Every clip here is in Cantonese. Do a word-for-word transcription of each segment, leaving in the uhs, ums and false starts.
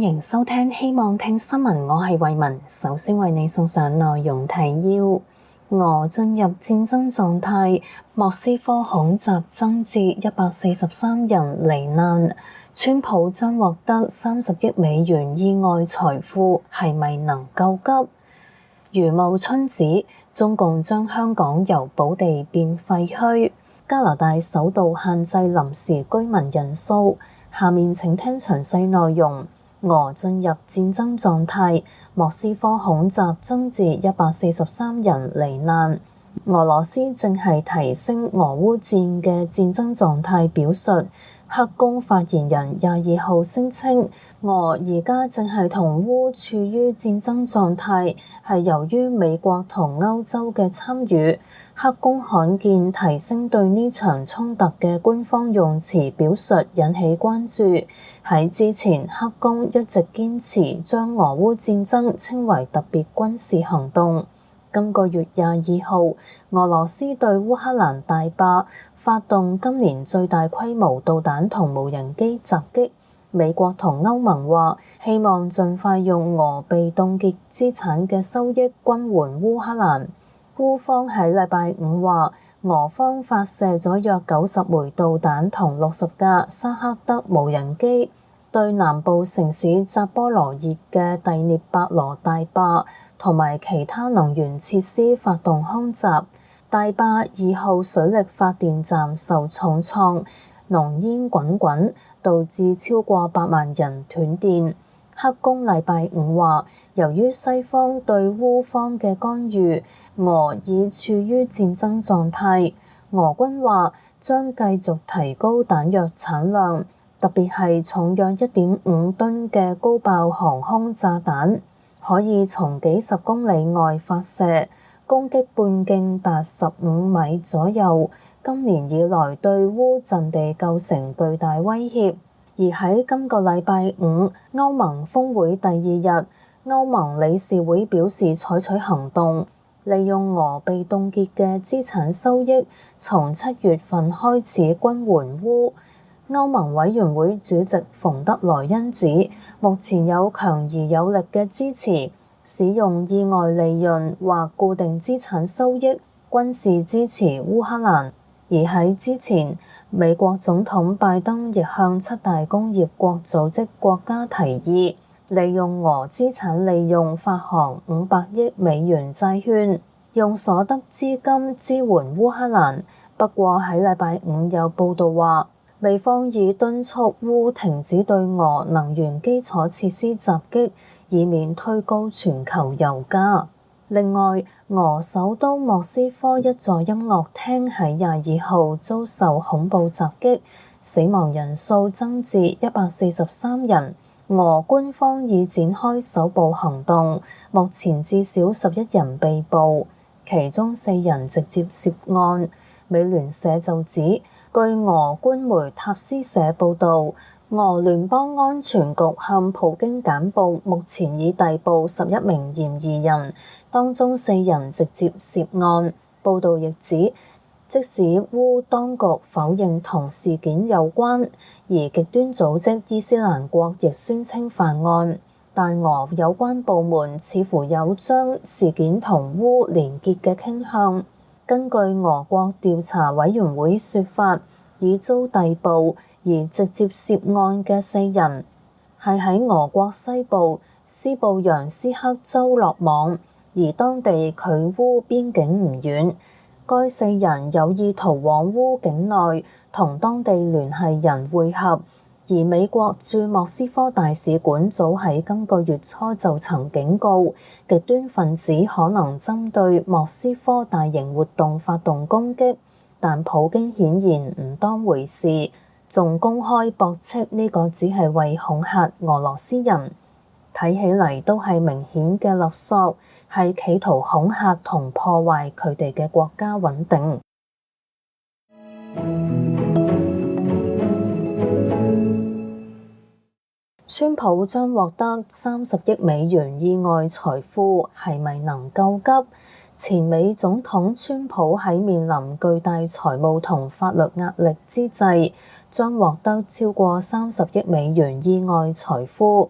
迎收聽希望聽新聞，我係慧雯。首先為你送上內容提要：俄進入戰爭狀態，莫斯科恐襲增至一百四十三人罹難，川普將獲得三十億美元意外財富，係咪能救急？如沐春指，中共將香港由寶地變廢墟。加拿大首度限制臨時居民人數。下面請聽詳細內容。俄進入戰爭狀態，莫斯科恐襲增至一百四十三人罹難。俄羅斯正係提升俄烏戰嘅戰爭狀態表述。黑宮發言人廿二號聲稱，俄而家正係同烏處於戰爭狀態，係由於美國同歐洲嘅參與。黑宮罕見提升對呢場衝突嘅官方用詞表述，引起關注。喺之前，黑宮一直堅持將俄烏戰爭稱為特別軍事行動。今個月廿二號，俄羅斯對烏克蘭大壩發動今年最大規模導彈同無人機襲擊。美國同歐盟話希望盡快用俄被凍結資產嘅收益軍援烏克蘭。烏方喺禮拜五話，俄方發射咗約九十枚導彈同六十架沙克德無人機，對南部城市扎波羅熱嘅第聶伯羅大壩同埋其他能源設施發動空襲。大壩二號水力發電站受重創，濃煙滾滾，導致超過百萬人斷電。黑宮禮拜五話，由於西方對烏方嘅干預，俄已處於戰爭狀態。俄軍話將繼續提高彈藥產量，特別係重約一點五噸嘅高爆航空炸彈，可以從幾十公里外發射，攻擊半徑達十五米左右。今年以來對烏陣地構成巨大威脅。而喺今個禮拜五歐盟峰會第二日，歐盟理事會表示採取行動，利用俄被凍結嘅資產收益，從七月份開始軍援烏。歐盟委員會主席馮德萊恩指，目前有強而有力嘅支持，使用意外利潤或固定資產收益軍事支持烏克蘭。而喺之前，美國總統拜登亦向七大工業國組織國家提議，利用俄資產利用發行五百億美元債券，用所得資金支援烏克蘭。不過喺禮拜五有報道話，美方已敦促烏停止對俄能源基礎設施襲擊，以免推高全球油價。另外，俄首都莫斯科一座音樂廳喺廿二號遭受恐怖襲擊，死亡人數增至一百四十三人。俄官方已展開搜捕行動，目前至少十一人被捕，其中四人直接涉案。美聯社就指，據俄官媒塔斯社報導，俄聯邦安全局向普京簡報，目前已逮捕十一名嫌疑人，當中四人直接涉案。報導亦指，即使烏當局否認同事件有關，而極端組織伊斯蘭國亦宣稱犯案，但俄有關部門似乎有將事件同烏連結嘅傾向。根據俄國調查委員會說法，已遭逮捕而直接涉案嘅四人係喺俄國西部斯布揚斯克州落網，而當地距烏邊境唔遠。該四人有意逃往烏境內，同當地聯繫人會合。而美國駐莫斯科大使館早喺今個月初就曾警告，極端分子可能針對莫斯科大型活動發動攻擊，但普京顯然唔當回事，仲公開駁斥呢個只係為恐嚇俄羅斯人。睇起嚟都係明顯嘅勒索，係企圖恐嚇同破壞佢哋嘅國家穩定。川普將獲得三十億美元意外財富，係咪能救急？前美總統川普喺面臨巨大財務同法律壓力之際，將獲得超過三十億美元意外財富。而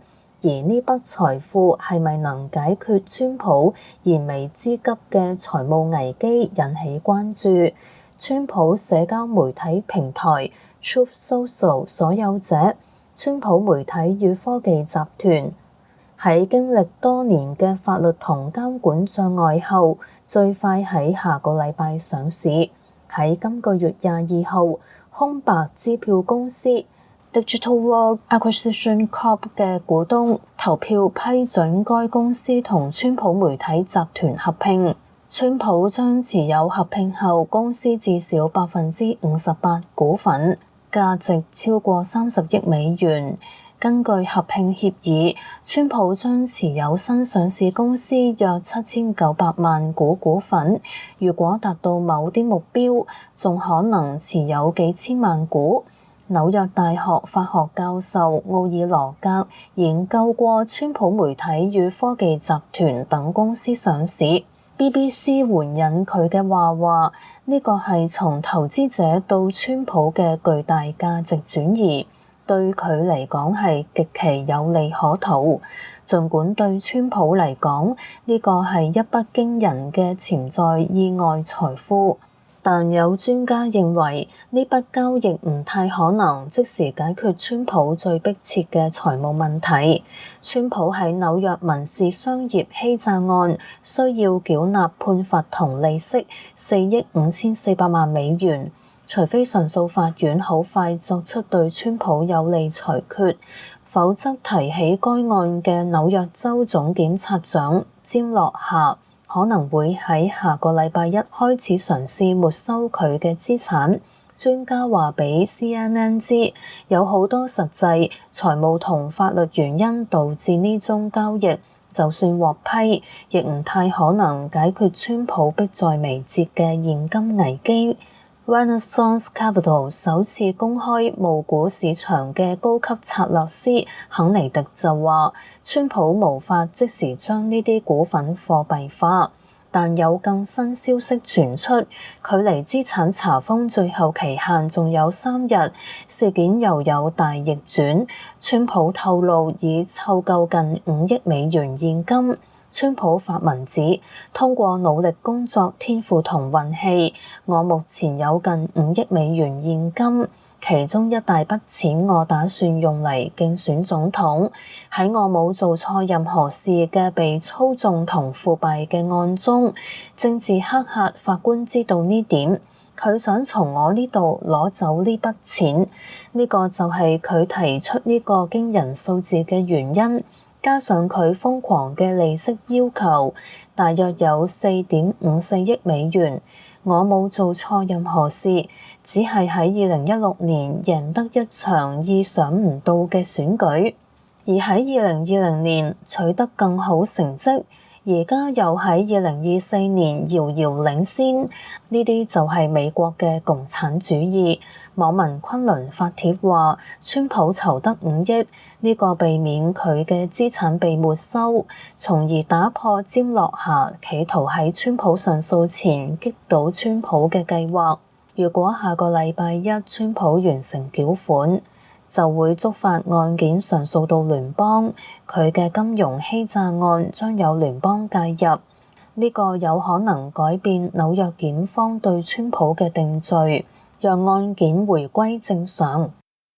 而呢筆財富係咪能解決川普燃眉之急嘅財務危機引起關注。川普社交媒體平台 Truth Social 所有者，川普媒體與科技集團喺經歷多年嘅法律同監管障礙後，最快喺下個禮拜上市。喺今個月廿二號，空白支票公司 Digital World Acquisition Corp 嘅股東投票批准該公司同川普媒體集團合併。川普將持有合併後公司至少百分之五十八股份，價值超過三十億美元。根據合併協議，川普將持有新上市公司約七千九百萬股股份，如果達到某啲目標，仲可能持有幾千萬股。紐約大學法學教授奧爾羅格研究過川普媒體與科技集團等公司上市。B B C 援引佢嘅話話，呢個係從投資者到川普嘅巨大價值轉移。對佢嚟講係極其有利可圖，儘管對川普嚟講呢個係一筆驚人嘅潛在意外財富，但有專家認為呢筆交易唔太可能即時解決川普最迫切嘅財務問題。川普喺紐約民事商業欺詐案需要繳納判罰同利息四億五千四百萬美元。除非上訴法院好快作出對川普有利裁決，否則提起該案嘅紐約州總檢察長詹洛夏可能會喺下個禮拜一開始嘗試沒收佢嘅資產。專家話俾 C N N 知，有好多實際財務同法律原因導致呢宗交易，就算獲批，亦唔太可能解決川普迫在眉睫嘅現金危機。Renaissance Capital 首次公開募股市場嘅高級策略師肯尼迪就話，川普無法即時將呢啲股份貨幣化，但有更新消息傳出，距離資產查封最後期限仲有三日，事件又有大逆轉。川普透露已湊夠近五億美元現金。川普發文指，通過努力工作、天賦同運氣，我目前有近五億美元現金，其中一大筆錢我打算用嚟競選總統。喺我冇做錯任何事嘅被操縱同腐敗嘅案中，政治黑客法官知道呢點，佢想從我呢度攞走呢筆錢，呢個就係佢提出呢個驚人數字嘅原因。加上佢瘋狂嘅利息要求，大約有四點五四億美元。我冇做錯任何事，只係喺二零一六年贏得一場意想唔到嘅選舉，而喺二零二零年取得更好成績，而家又喺二零二四年遙遙領先。呢啲就係美國嘅共產主義。網民昆崙發帖話，川普籌得五億，呢個避免佢嘅資產被沒收，從而打破詹洛夏企圖喺川普上訴前擊倒川普嘅計劃。如果下個禮拜一川普完成繳款，就會觸發案件上訴到聯邦，佢嘅金融欺詐案將有聯邦介入。呢個有可能改變紐約檢方對川普嘅定罪，讓案件回歸正常。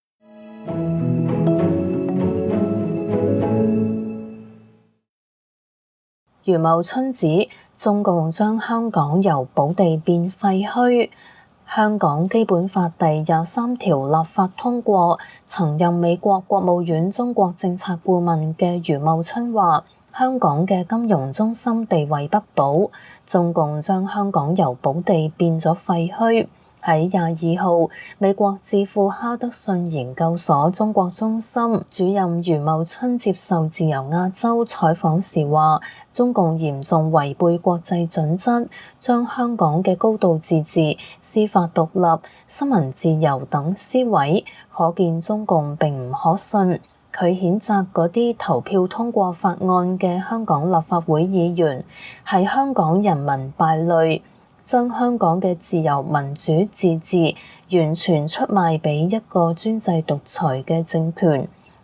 余茂春指，中共將香港由寶地變廢墟。香港基本法第廿三條立法通過，曾任美國國務院中國政策顧問嘅余茂春話，香港嘅金融中心地位不保，中共將香港由寶地變咗廢墟。喺廿二號，美國智庫哈德遜研究所中國中心主任余茂春接受自由亞洲採訪時話，中共嚴重違背國際準則，將香港嘅高度自治、司法獨立、新聞自由等撕毀，可見中共並唔可信。佢譴責嗰啲投票通過法案嘅香港立法會議員係香港人民敗類，將香港嘅自由民主自治完全出賣俾一個專制獨裁嘅政權。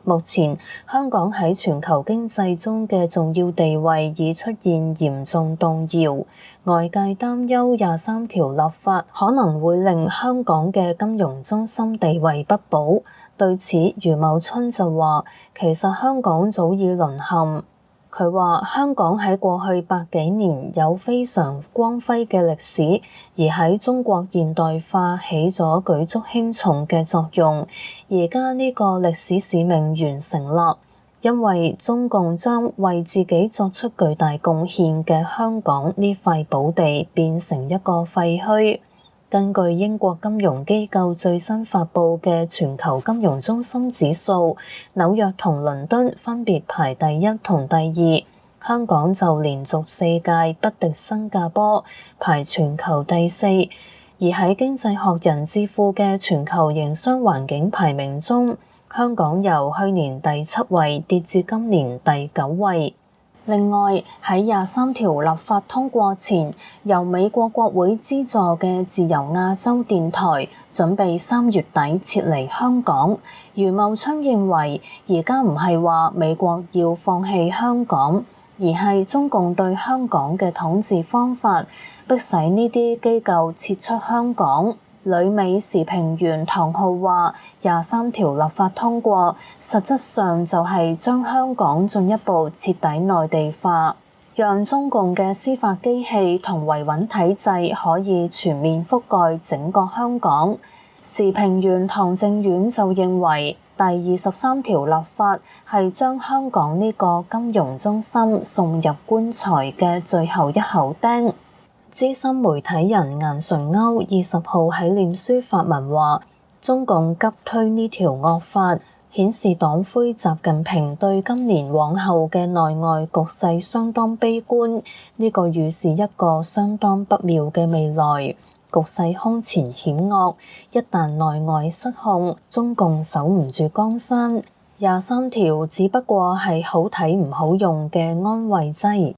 目前香港喺全球經濟中嘅重要地位已出現嚴重動搖，外界擔憂廿三條立法可能會令香港嘅金融中心地位不保。對此，余茂春就話：其實香港早已淪陷。佢話香港喺過去百幾年有非常光輝嘅歷史，而喺中國現代化起咗舉足輕重嘅作用。而家呢個歷史使命完成啦，因為中共將為自己作出巨大貢獻嘅香港呢塊寶地變成一個廢墟。根據英國金融機構最新發布嘅全球金融中心指數，紐約同倫敦分別排第一同第二，香港就連續四屆不敵新加坡，排全球第四。而喺經濟學人智庫嘅全球營商環境排名中，香港由去年第七位跌至今年第九位。另外，喺廿三條立法通過前，由美國國會資助嘅自由亞洲電台準備三月底撤離香港。余茂春認為，而家唔係話美國要放棄香港，而係中共對香港嘅統治方法，迫使呢啲機構撤出香港。旅美時評員唐浩話：廿三條立法通過，實質上就係將香港進一步徹底內地化，讓中共嘅司法機器同維穩體制可以全面覆蓋整個香港。時評員唐正遠就認為，第二十三條立法係將香港呢個金融中心送入棺材嘅最後一口釘。資深媒體人顏純鈎二十號喺臉書發文話：中共急推呢條惡法，顯示黨魁習近平對今年往後嘅內外局勢相當悲觀。呢個預示一個相當不妙嘅未來，局勢空前險惡。一旦內外失控，中共守唔住江山，廿三條只不過係好睇唔好用嘅安慰劑。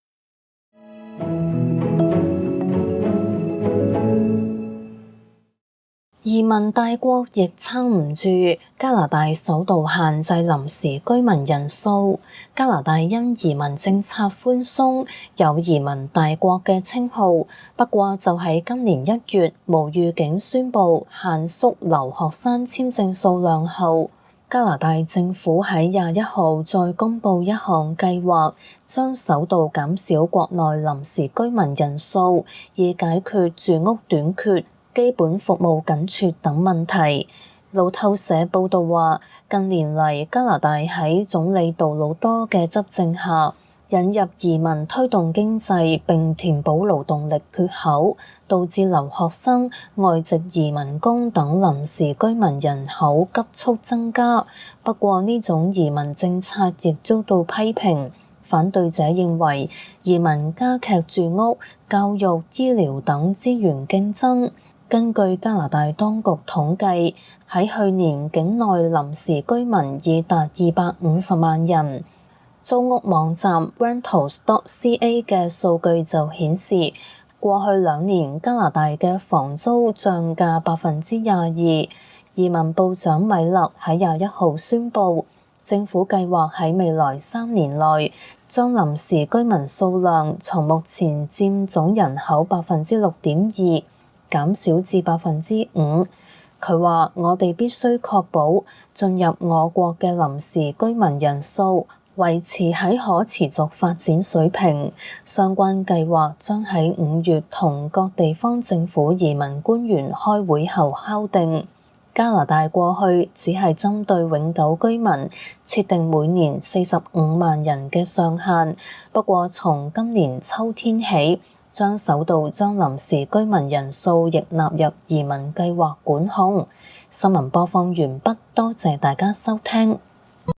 移民大國亦撐唔住，加拿大首度限制臨時居民人數。加拿大因移民政策寬鬆，有移民大國嘅稱號。不過就喺今年一月無預警宣布限縮留學生簽證數量後，加拿大政府喺廿一號再公布一項計劃，將首度減少國內臨時居民人數，以解決住屋短缺、基本服務緊絀等問題。路透社報道話，近年嚟加拿大喺總理杜魯多嘅執政下，引入移民推動經濟並填補勞動力缺口，導致留學生、外籍移民工等臨時居民人口急速增加。不過呢種移民政策亦遭到批評，反對者認為移民加劇住屋、教育、醫療等資源競爭。根據加拿大當局統計，喺去年境內臨時居民已達二百五十萬人。租屋網站 rentals dot c a 嘅數據就顯示，過去兩年加拿大嘅房租漲價百分之廿二。移民部長米勒喺廿一號宣布，政府計劃喺未來三年內將臨時居民數量從目前佔總人口百分之六點二減少至百分之五。佢話：我哋必須確保進入我國嘅臨時居民人數維持喺可持續發展水平。相關計劃將喺五月同各地方政府移民官員開會後敲定。加拿大過去只係針對永久居民設定每年四十五萬人嘅上限，不過從今年秋天起，將首度將臨時居民人數亦納入移民計劃管控。新聞播放完畢，多謝大家收聽。